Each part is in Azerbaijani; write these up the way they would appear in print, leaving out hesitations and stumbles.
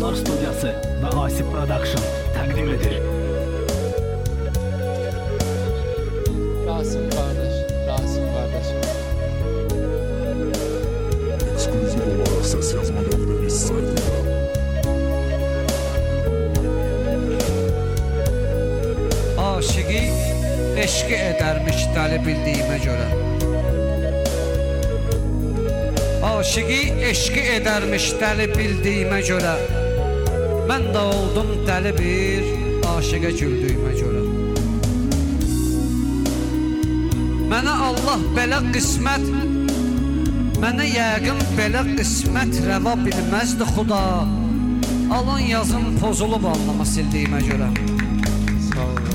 Dostlar Studiyası ve Asip Production təqdim edir. Rasim kardeş. Ekskluzif olarak ses yazma nokta.biz saytında. Aşıqı eşqi edərmiş dəli bildiyimə görə. Aşıqı eşqi edərmiş dəli bildiyimə görə. Mən də oldum dəli bir aşıqa güldüyümə görə. Mənə Allah belə qismət, mənə yəqin belə qismət rəva bilməzdi xuda. Alın yazın pozulub alnıma sildiyimə görə. Sağ olun.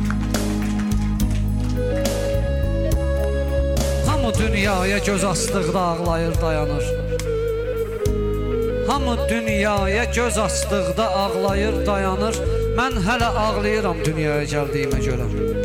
Hamı dünyaya göz astıqda ağlayır dayanır. Hamı dünyaya göz astıqda ağlayır dayanır. Mən hələ ağlayıram dünyaya gəldiyimə görə.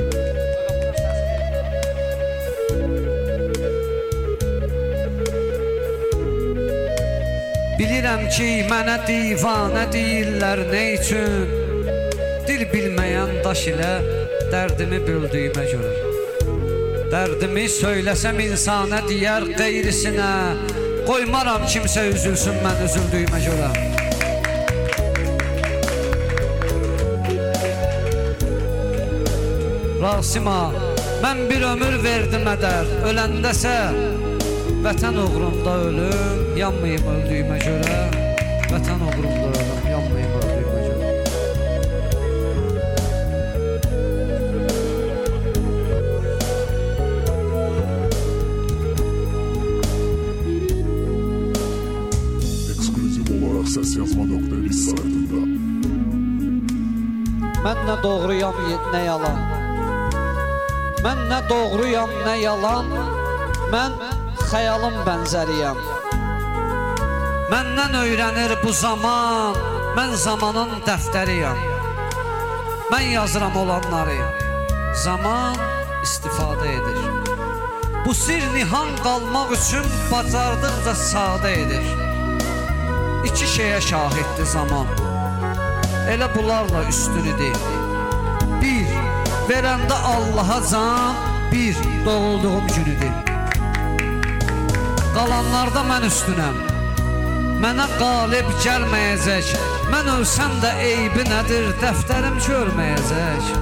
Bilirəm ki, mənə divanə deyirlər nə üçün? Dil bilməyən daş ilə dərdimi böldüyümə görə. Dərdimi söyləsəm insana deyər qeyrisinə. Qoymaram kimsə üzülsün mən üzüldüyümə görə. Rasima, mən bir ömür verdim ədər. Öləndəsə vətən uğrunda ölüm, yanmayım öldüyümə görə. Vətən uğrunda ölüm, yanmayım öldüyümə görə. Ekskluzif olarak ses yazma nokta.biz saytında. Mən nə doğruyam, nə yalan. Mən nə doğruyam, nə yalan. Mən xəyalın bənzəriyəm. Məndən öyrənir bu zaman. Mən zamanın dəftəriyəm. Mən yazıram olanları. Zaman istifadə edir. Bu sir nihan qalmaq üçün bacardıqca sadə edir. İki şeyə şahiddir zaman. Elə bunlarla üstünüdür. Bir, verəndə Allaha can. Bir, doğulduğum günüdür. Qalanlarda mən üstünəm. Mənə qalib gəlməyəcək. Mən ölsəm də eybi nədir? Dəftərim görməyəcək.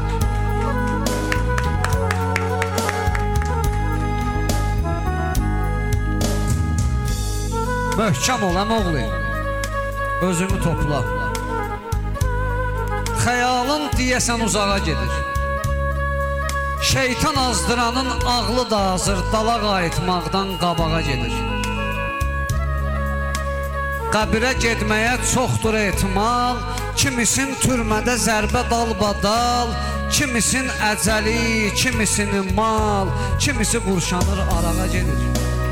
Möhkəm ol, əmoğlu. Özünü topla. Xəyalın deyəsən uzağa gedir. Şeytan azdıranın ağlı da hazır dala qayıtmaqdan qabağa gedir. Qəbirə getməyə çoxdur ehtimal. Kimisin türmədə zərbə dalbadal. Kimisin əcəli, kimisinin mal. Kimisi qurşanır arağa gedir.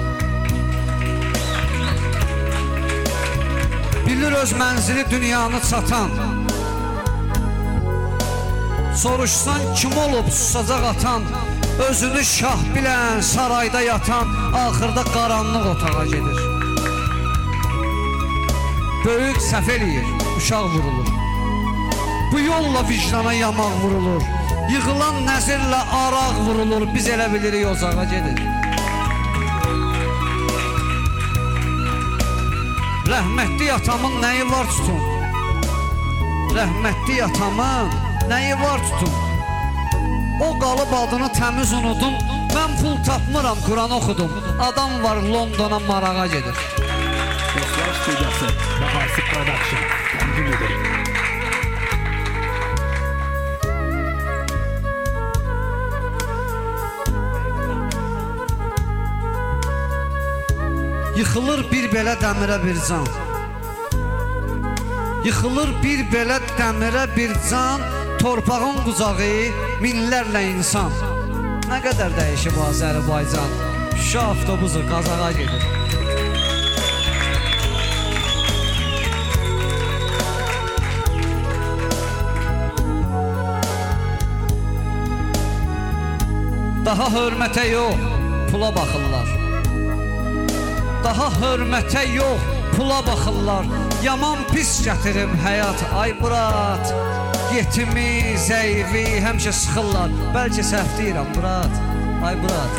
Bilir öz mənzili dünyanı çatan. Soruşsan kim olub susacaq atan. Özünü şah bilən sarayda yatan. Axırda qaranlıq otağa gedir. Böyük səhv eləyir, uşaq vurulur. Bu yolla vicdana yamaq vurulur. Yığılan nəzirlə araq vurulur. Biz elə bilirik ozağa gedir. Rəhmətli atamın nəyi var tutun? Rəhmətli atamın nəyi var tutun? O qalıb adını təmiz unudum. Mən pul tapmıram, Quran oxudum. Adam var Londona marağa gedir. Dostlar Studiyası ve Asip Production təqdim edir. Yıxılır bir belə dəmirə bir can. Yıxılır bir belə dəmirə bir can. Torpağın qucağı minlərlə insan. Nə qədər dəyişib Azərbaycan. Şuşa avtobusu Qazağa gedir. Daha hörmətə yox, pula baxırlar. Daha hörmətə yox, pula baxırlar. Yaman pis gətirib həyat, ay Murad. Yetimi, zəifi həmişə sıxırlar. Bəlkə səhv deyirəm Murad, ay Murad.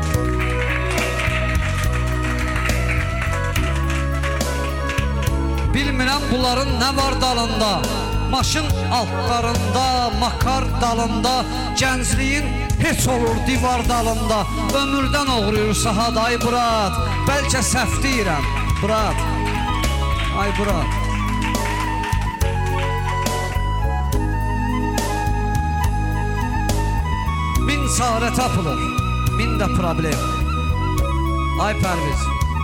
Bilmirəm bunların nə var dalında. Maşın altlarında, makar dalında, gəncliyin heç olur divar dalında. Ömürdən oğruyur sahada, ay Murad. Bəlkə səhv deyirəm Murad, ay Murad. Min çarə tapılır, min də problem. Ay Pərviz.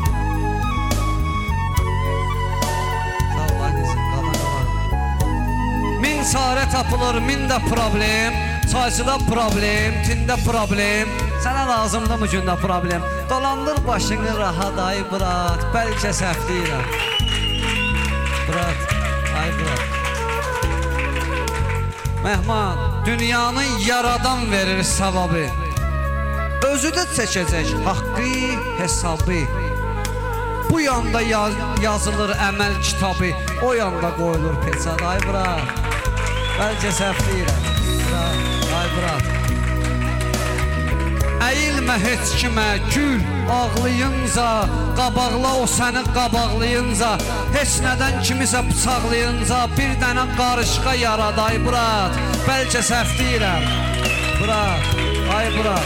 Min çarə tapılır, min də problem. Çayçıda problem, tində problem. Sənə lazımdır bu gündə problem. Dolandır başını rahat, ay Murad. Bəlkə səhv deyirəm Murad, ay Murad. Mehman, dünyanı yaradan verir savabı. Özü də çəkəcək haqqı, hesabı. Bu yanda yazılır əməl kitabı, o yanda qoyulur peçat, ay Murad. Bəlkə səhv deyirəm Murad, ay Murad. Əyilmə heç kimə, gül ağlayınca, qabaqla o səni qabaqlayınca, heç nədən kimisə bıçaqlayınca, bir dənə qarışqa yarad, ay Murad. Bəlkə səhv deyirəm Murad, ay Murad.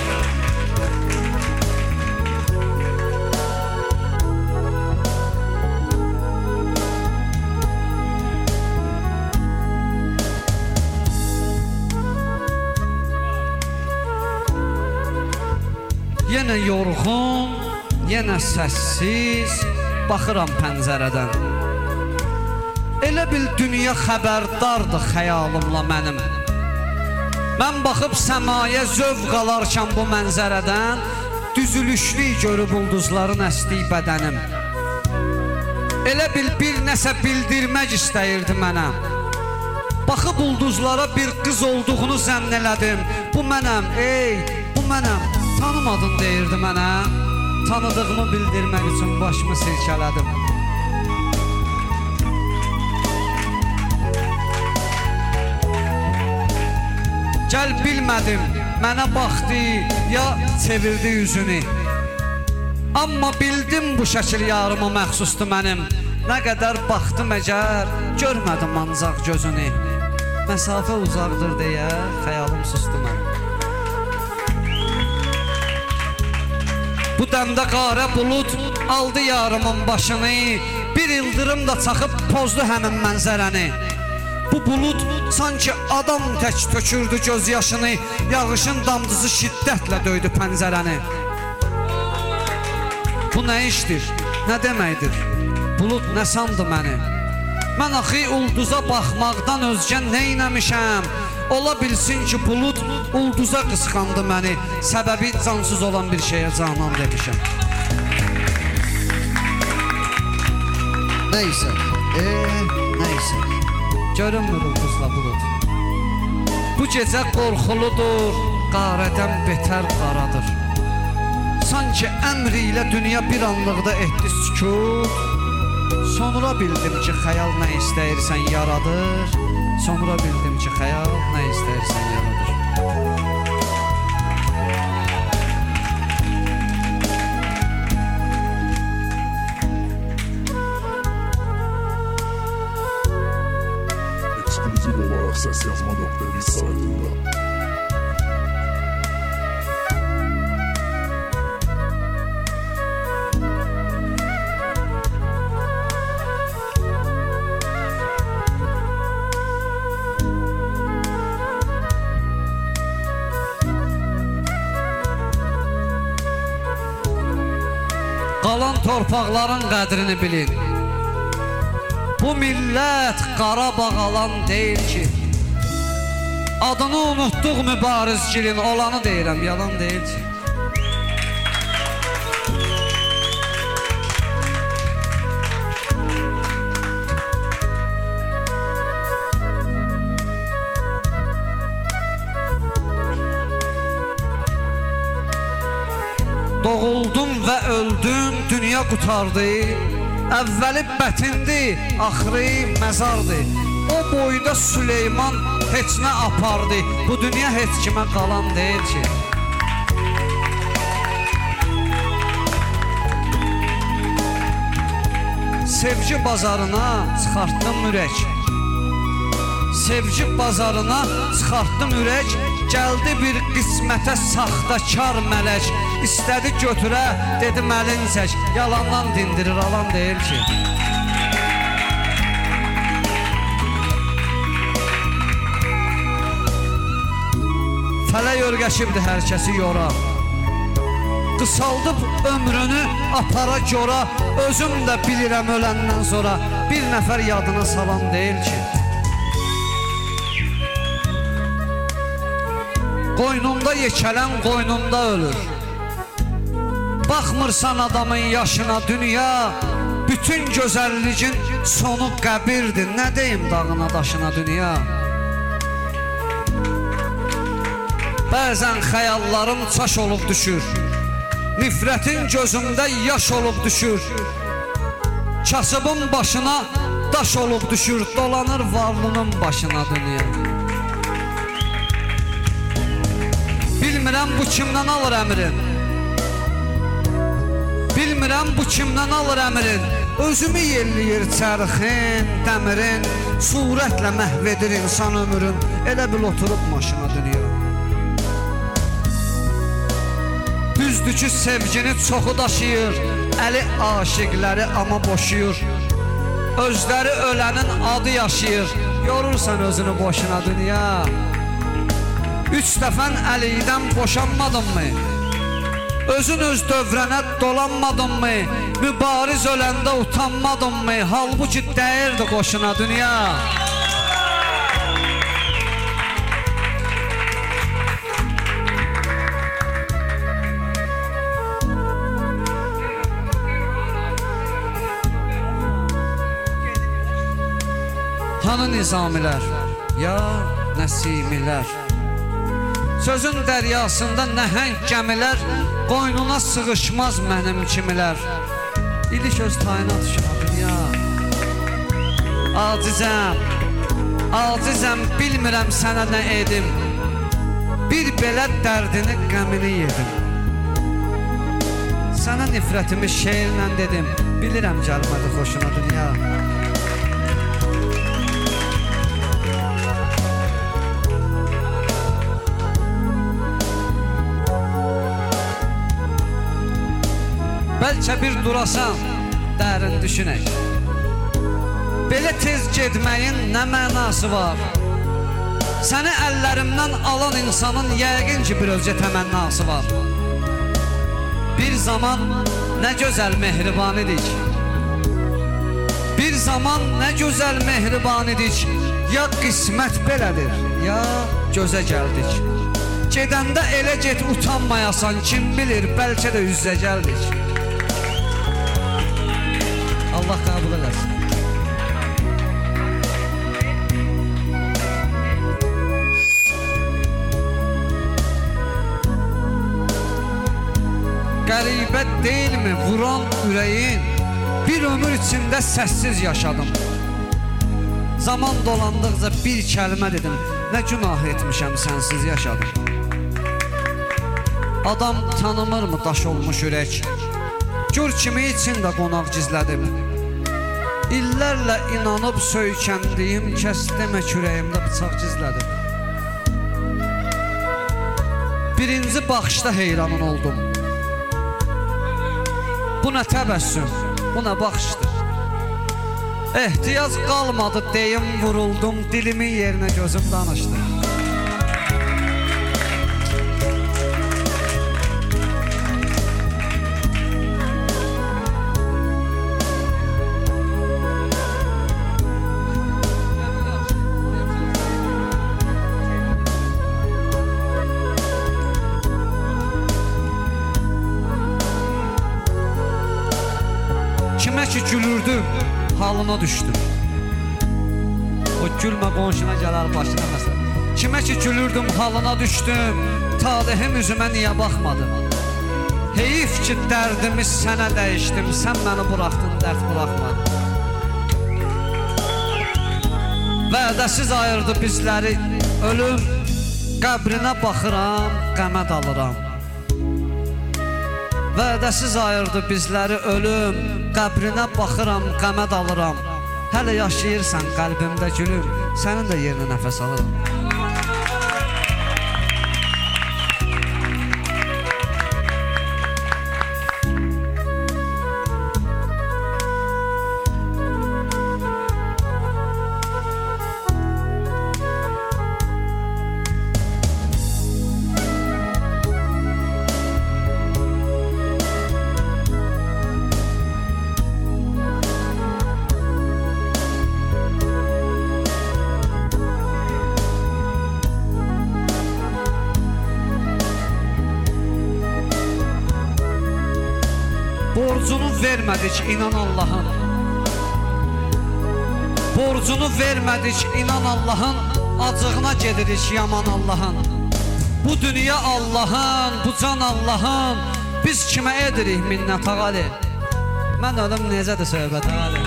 Yenə yorğun, yenə səssiz baxıram pəncərədən. Elə bil dünya xəbərdardır xəyalımla mənim. Mən baxıb səmaya zövq alarkən bu mənzərədən, düzülüşlük görüb ulduzların əsdiyi bədənim. Elə bil bir nəsə bildirmək istəyirdi mənə. Baxıb ulduzlara bir qız olduğunu zənn elədim. Bu mənəm, ey, bu mənəm. Tanımadın deyirdi mənə. Tanıdığımı bildirmək üçün başımı silkələdim. Gəl bilmədim, mənə baxdı, ya çevirdi yüzünü. Amma bildim bu şəkil yarıma məxsusdur mənim. Nə qədər baxdım əgər, görmədim ancaq gözünü. Məsafə uzaqdır deyə xəyalım sustu mən. Bu dəmdə qarə bulud aldı yarımın başını, bir ildırım da çaxıb pozdu həmin mənzərəni. Bu bulud sanki adam tək tökürdü göz yaşını, yağışın damcısı şiddətlə döydü pəncərəni. Bu nə işdir, nə deməkdir? Bulud nə sandı məni? Mən axı ulduza baxmaqdan özgə neynəmişəm? Ola bilsin ki bulud ulduza qısqandı məni, səbəbi cansız olan bir şeyə canan demişəm. Neysə, neysə, görünmür ulduzla bulud. Bu gecə qorxuludur, qarədən betər qaradır. Sanki əmri ilə dünya bir anlıqda etdi sükut. Sonra bildim ki xəyal nə istəyirsən yaradır. Sonra bildim ki xəyal nə istəyirsən yaradır. Ekskluziv olaraq səsyazma.biz saytında. Qalan torpaqların qədrini bilin. Bu millət Qarabağ alan deyil ki. Adını unutduq mübarizgilin, olanı deyirəm, yalan deyil ki. Doğuldum və öldüm, dünya qutardı. Əvvəli bətindir, axırı məzardır. O boyda Süleyman heç nə apardı. Bu dünya heç kimə qalan deyil ki. Sevgi bazarına çıxartdım ürək. Sevgi bazarına çıxartdım ürək. Gəldi bir qismətə saxtakar mələk. İstədi götürə, dedi məlin çək. Yalandan dindirir, alan deyil ki. Fələk örgəşibdi hər kəsi yora. Qısaldıb ömrünü apara cora. Özüm də bilirəm öləndən sonra bir nəfər yadına salan deyil ki. Qoynunda yekələn qoynunda ölür. Baxmırsan adamın yaşına dünya. Bütün gözəlliyin sonu qəbirdir. Nə deyim dağına daşına dünya. Bəzən xəyallarım çaş olub düşür. Nifrətin gözümdə yaş olub düşür. Kasıbın başına daş olub düşür. Dolanır varlının başına dünya. Bilmirəm bu kimdən alır əmrin. Bilmirəm bu kimdən alır əmrin. Özümü yelliyir çərxin, dəmirin. Surətlə məhv edir insan ömrün. Elə bil oturub maşına dünya. Düzdür ki sevgini çoxu daşıyır. Əli aşiqləri amma boşuyur. Özləri ölənin adı yaşayır. Yorursan özünü boşuna dünya. 3 dəfən əliydən boşanmadın mı? Özün öz dövrənə dolanmadın mı? Mübariz öləndə utanmadın mı? Halbuki dəyirdi qoşuna dünya. Hanı nizamilər, ya nəsimilər. Sözün dəryasında nəhəng gəmilər. Qoynuna sığışmaz mənim kimilər. İlik öz tayına düşür dünya. Acizəm, acizəm, bilmirəm sənə nə edim. Bir belə dərdini, qəmini yedim. Sənə nifrətimi şeirlə dedim. Bilirəm gəlmədi xoşuna dünya. Bəlkə bir durasan, dərin düşünək. Belə tez getməyin nə mənası var? Səni əllərimdən alan insanın yəqin ki bir özcə təmənnası var. Bir zaman nə gözəl mehriban idik. Bir zaman nə gözəl mehriban idik. Ya qismət belədir, ya gözə gəldik. Gedəndə elə get utanmayasan, kim bilir bəlkə də üz-üzə gəldik. Allah qəbul eləsin. Qəribə deyilmi vuran ürəyin? Bir ömür içində səssiz yaşadım. Zaman dolandıqca bir kəlmə dedim. Nə günah etmişəm sənsiz yaşadım. Adam tanımırmı daş olmuş ürək? Gör kimi içində qonaq gizlədim. İllərlə inanıb söykəndiyim kəs demək ürəyimdə bıçaq gizlədim. Birinci baxışda heyranın oldum. Bu nə təbəssüm, bu nə baxışdır. Ehtiyac qalmadı deyim vuruldum, dilimin yerinə gözüm danışdı. Kimə ki gülürdüm, halına düşdüm. O gülmə qonşuna gələr başına məsələ. Kimə ki gülürdüm, halına düşdüm. Talihim üzümə niyə baxmadı? Heyif ki dərdimiz sənə dəyişdim, sən məni buraxdın, dərd buraxmadın. Vədəsiz ayırdı bizləri ölüm, qəbrinə baxıram, qəmə dalıram. Vədəsiz ayırdı bizləri ölüm, qəbrinə baxıram, qəmə dalıram. Hələ yaşayırsan qəlbimdə gülüm, sənin də yerinə nəfəs alıram. Borcunu vermədik, inan Allahın. Borcunu vermədik, inan Allahın. Acığına gedirik, yaman Allahın. Bu dünya Allahın, bu can Allahın. Biz kimə edirik minnət ağali? Mən ölüm necədir söhbət ağali?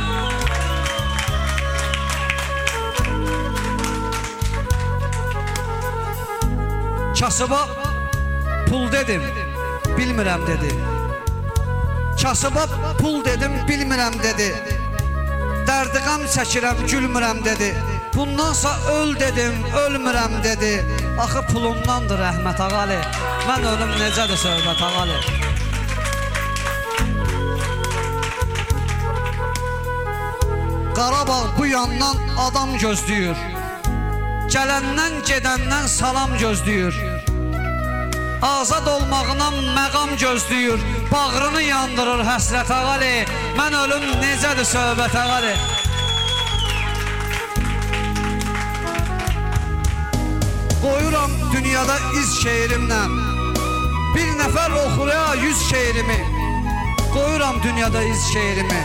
Kasıba pul dedim, bilmirəm dedi. Kasıba pul dedim, bilmirəm dedi. Dərdi qəm çəkirəm, gülmürəm dedi. Bundansa öl dedim, ölmürəm dedi. Axı pulundandır rəhmət ağali. Mən ölüm necədir söhbət ağali? Qarabağ bu yandan adam gözləyir. Gələndən gedəndən salam gözləyir. Azad olmağına məqam gözləyir. Bağrını yandırır həsrət ağali. Mən ölüm necədir söhbət ağali? Qoyuram dünyada iz şeirimlə, bir nəfər oxur ya 100 şeirimi. Qoyuram dünyada iz şeirimi,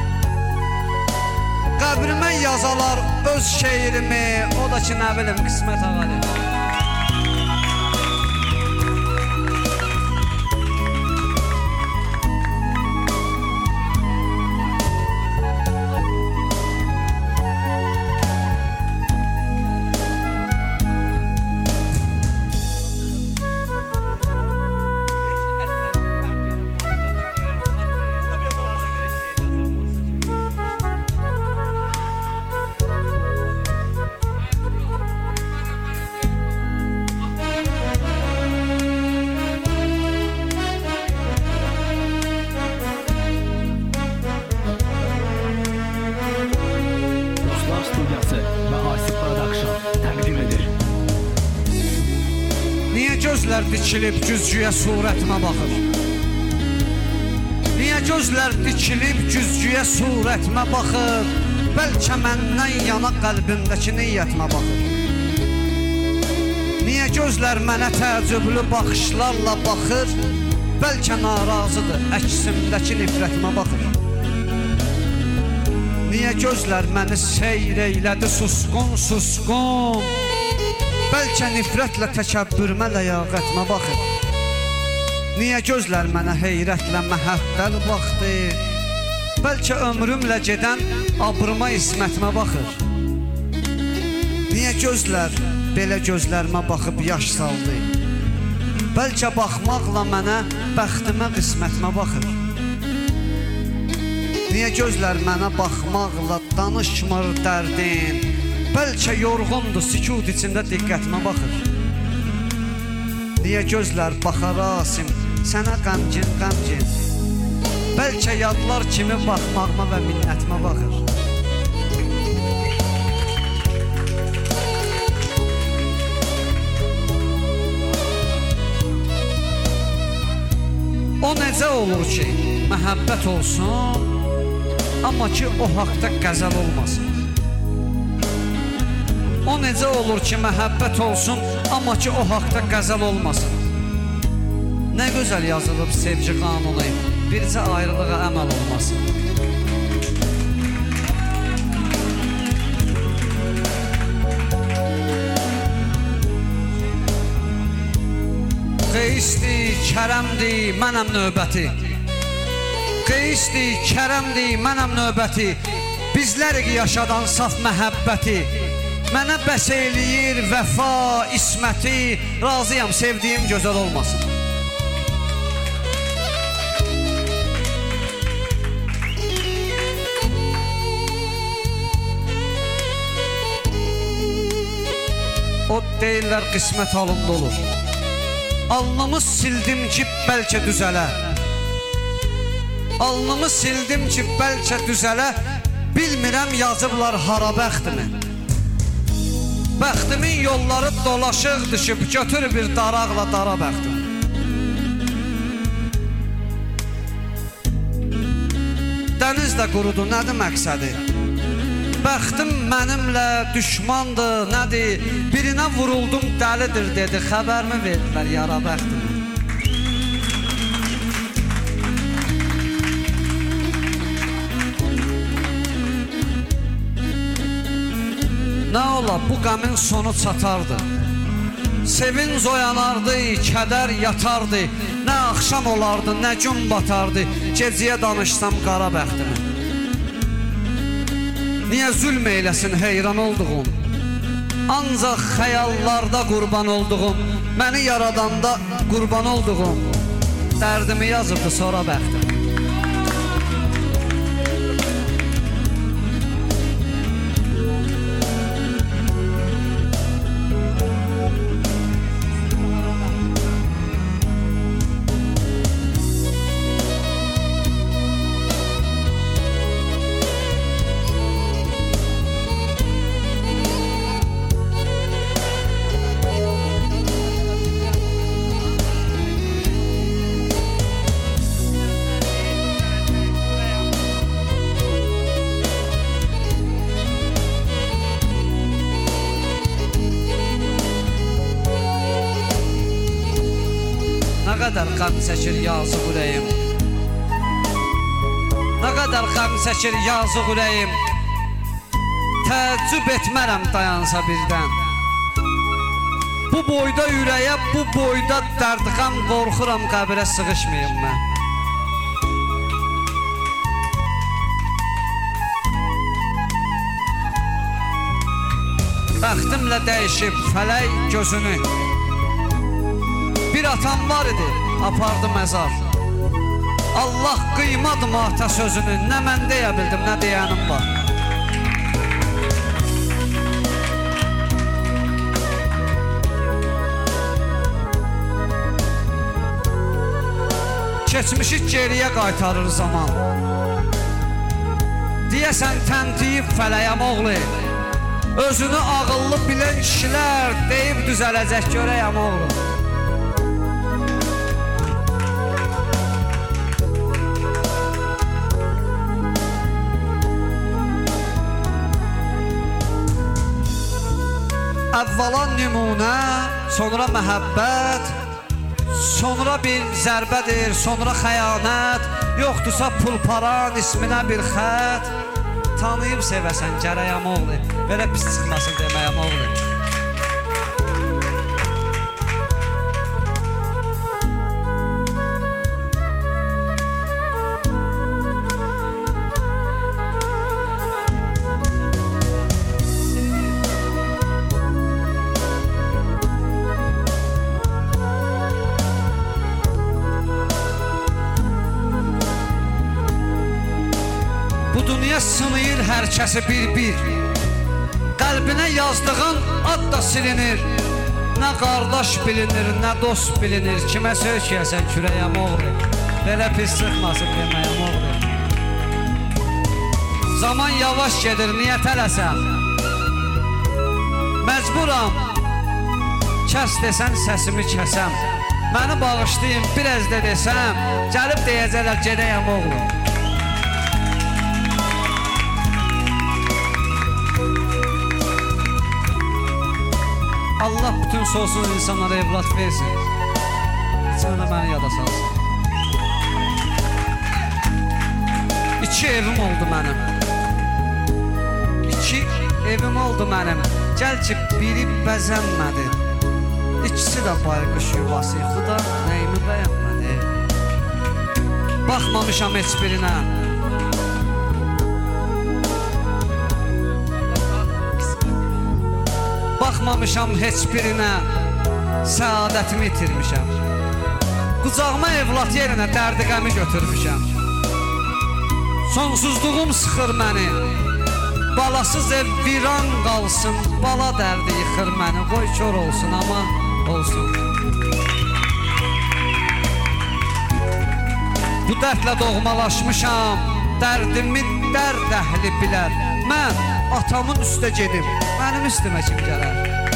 qəbrimə yazalar öz şeirimi. O da ki nə bilim qismət ağali. Gözlər dikilib güzgüyə surətimə baxır? Niyə gözlər dikilib güzgüyə surətimə baxır? Bəlkə məndən yana qəlbimdəki niyyətimə baxır. Niyə gözlər mənə təəccüblü baxışlarla baxır? Bəlkə narazıdır, əksimdəki nifrətimə baxır. Niyə gözlər məni seyr eylədi susqun susqun? Bəlkə nifrətlə təkəbbürmə ləyaqətimə baxır. Niyə gözlər mənə heyrətlə məhəttəl baxdı? Bəlkə ömrümlə gedən abrıma ismətimə baxır. Niyə gözlər belə gözlərimə baxıb yaş saldı? Bəlkə baxmaqla mənə bəxtimə qismətimə baxır. Niyə gözlər mənə baxmaqla danışmır dərdin? Bəlkə yorğundur, sükut içində diqqətimə baxır. Niyə gözlər baxar asim, sənə qəmgin, qəmgin? Bəlkə yadlar kimi baxmağıma və minnətimə baxır. O necə olur ki, məhəbbət olsun, amma ki o haqda qəzəl olmasın. O necə olur ki, məhəbbət olsun, amma ki o haqda qəzəl olmasın. Nə gözəl yazılıb sevgi qanunu, bircə ayrılığa əməl olmasın. Qeysti kərəmdir, mənəm növbəti. Qeysdir, kərəmdir, mənəm növbəti. Bizlərik yaşadan saf məhəbbəti. Mənə bəs eləyir vəfa, isməti. Razıyam, sevdiyim gözəl olmasın. O deyirlər qismət halında olur. Alnımı sildim ki bəlkə düzələ. Alnımı sildim ki bəlkə düzələ. Bilmirəm yazıblar hara bəxtimi. Bəxtimin yolları dolaşıq düşüb, götür bir daraqla dara bəxtimi. Dəniz də qurudu, nədir məqsədi? Bəxtim mənimlə düşmandır, nədir? Birinə vuruldum, dəlidir dedi. Xəbərmi verdilər yara bəxtimi? Nə ola, bu qəmin sonu çatardı. Sevinc oyanardı, kədər yatardı. Nə axşam olardı, nə gün batardı. Gecəyə danışsam qara bəxtimi. Niyə zülm eyləsin heyran olduğum? Ancaq xəyallarda qurban olduğum. Məni yaradanda qurban olduğum. Dərdimi yazıbdı sonra bəxtim. Nə qədər qəm çəkir yazıq ürəyim. Nə qədər qəm çəkir yazıq ürəyim. Təəccüb etmərəm dayansa birdən. Bu boyda ürəyə, bu boyda dərd qəm qorxuram qəbirə sığışmayım mən. Bəxtimlə dəyişib fələk gözünü. Bir atam var idi, apardı məzar. Allah qıymadım ata sözünü. Nə mən deyə bildim, nə deyənim var. Keçmişi geriyə qaytarır zaman. Deyəsən təntiyib fələyəm oğlu. Özünü ağıllı bilən kişilər deyib düzələcək görəyəm oğlu. Əvvəla nümunə, sonra məhəbbət, sonra bir zərbədir, sonra xəyanət. Yoxdursa pulparan isminə bir xət. Tanıyıb sevəsən gərəyəm oğlu. Belə pis çıxmasın deməyəm oğlu. Bu dünya sınıyır hər kəsi bir-bir. Qəlbinə yazdığın ad da silinir. Nə qardaş bilinir, nə dost bilinir. Kimə sökəyəsən kürəyəm oğlu. Belə pis çıxmasın deməyəm oğlu. Zaman yavaş gedir, niyə tələsəm? Məcburam, kəs desən səsimi kəsəm. Məni bağışlayın, biraz da desəm, gəlib deyəcəklər gedəyəm oğlu. Allah bütün sonsuz insanlara evlat versin. Sən də məni yada salsın. 2 evim oldu mənim. 2 evim oldu mənim. Gəl ki biri bəzənmədi. İkisi də bayquş yuvası. Xuda nəyimi bəyənmədi. Baxmamışam heç birinə. Baxmamışam heç birinə. Səadətimi itirmişəm. Qucağıma evlat yerinə dərdi qəmi götürmüşəm. Sonsuzluğum sıxır məni. Balasız ev viran qalsın. Bala dərdi yıxır məni. Qoy kör olsun amma olsun. Bu dərdlə doğmalaşmışam. Dərdimi dərd əhli bilər. Mən atamın üstə gedim. Mənim üstümə kim gələr?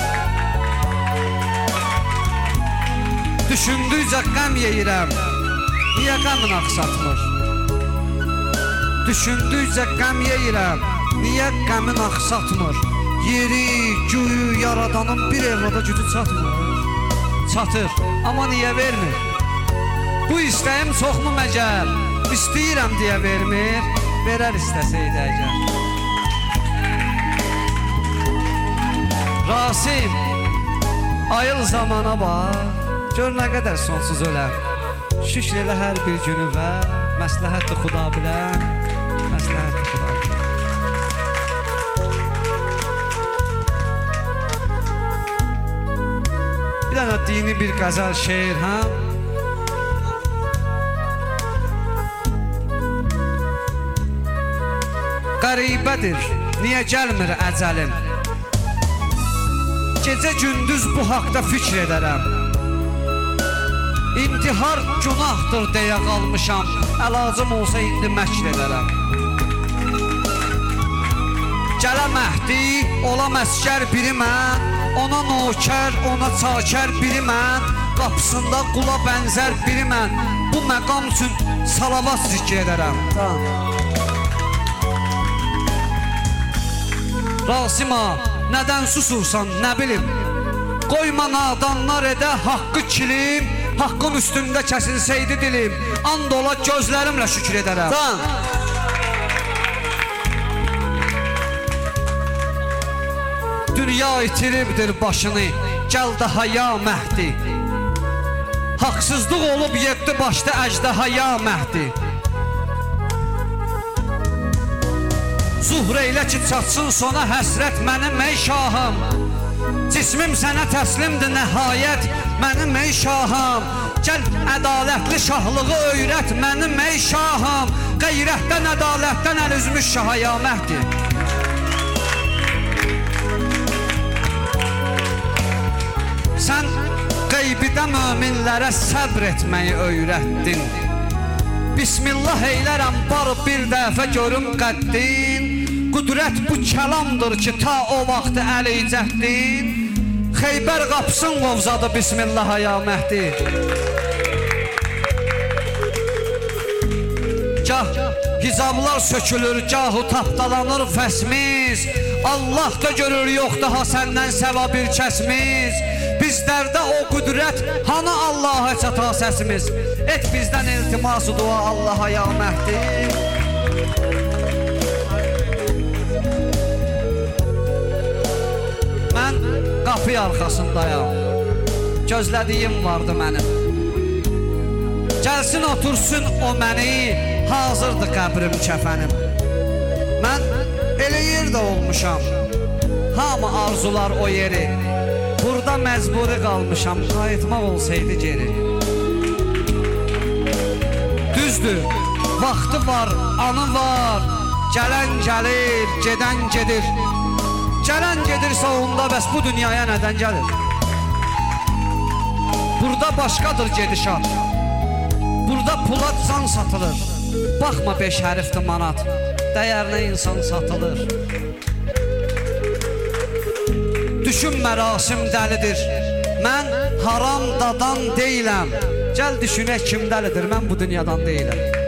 Düşündükcə qəm yeyirəm. Niyə qəmin axsatmır? Düşündükcə qəm yeyirəm. Niyə qəmin axsatmır? Yeri, göyü, yaradanın bir evrada gücü çatmır. Çatır, amma niyə vermir? Bu istəyim çoxmu məgər? İstəyirəm deyə vermir. Verər istəsəydi əgər. Rasim, ayıl zamana bax. Gör nə qədər sonsuz öləm. Şükr elə hər bir günü və məsləhətli xuda bilən. Məsləhətli xuda bilən. Bir dənə dini bir qəzəl şeir, hə? Qəribədir, niyə gəlmir əcəlim? Gecə gündüz bu haqda fikr edərəm. İntihar günahdır deyə qalmışam. Əlacım olsa indi məkr edərəm. Gələ Məhdi, ola məskər biri mən. Ona nokər, ona çakər biri mən. Qapısında qula bənzər biri mən. Bu məqam üçün salavat zikr edərəm. Rasima, nədən susursan, nə bilim? Qoyma nadanlar edə haqqı kilim. Haqqın üstündə kəsilsəydi dilim. And ola gözlərimlə şükür edərəm. Dünya itiribdir başını. Gəl daha ya Məhdi. Haqsızlıq olub yeddi başda əcdaha ya Məhdi. Zuhr eylə ki çatsın sona həsrət mənim ey şahım. Cismim sənə təslimdir nəhayət mənim ey şahım. Gəl ədalətli şahlığı öyrət mənim ey şahım. Qeyrətdən, ədalətdən əl üzmüş şaha ya Məhdi. Sən qeybidə möminlərə səbr etməyi öyrətdin. Bismillah eylərəm barı bir dəfə görüm qəddin. Qüdrət bu kəlamdır ki ta o vaxtı əleycətdin. Xeybər qapısın qovzadı Bismillah ya Məhdi. Gah hicablar sökülür, gahu tapdalanır fəsmiz. Allah da görür yox daha səndən səva bir kəsmiz. Bizlərdə o qüdrət hanı Allaha çata səsimiz. Et bizdən iltiması dua Allaha ya Məhdi. Mən qapı arxasındayam. Gözlədiyim vardı mənim. Gəlsin otursun o məni. Hazırdır qəbrim kəfənim. Mən elə yerdə olmuşam. Hamı arzular o yeri. Burada məcburi qalmışam. Qayıtmaq olsaydı geri. Düzdür, vaxtı var, anı var. Gələn gəlir, gedən gedir. Gələn gedirsə onda bəs bu dünyaya nədən gəlir? Burada başqadır gedişat. Burada pula can satılır. Baxma 5 hərfdir manat. Dəyərinə insan satılır. Düşünmə Rasim dəlidir. Mən haram dadan deyiləm. Gəl düşünək kim dəlidir, mən bu dünyadan deyiləm.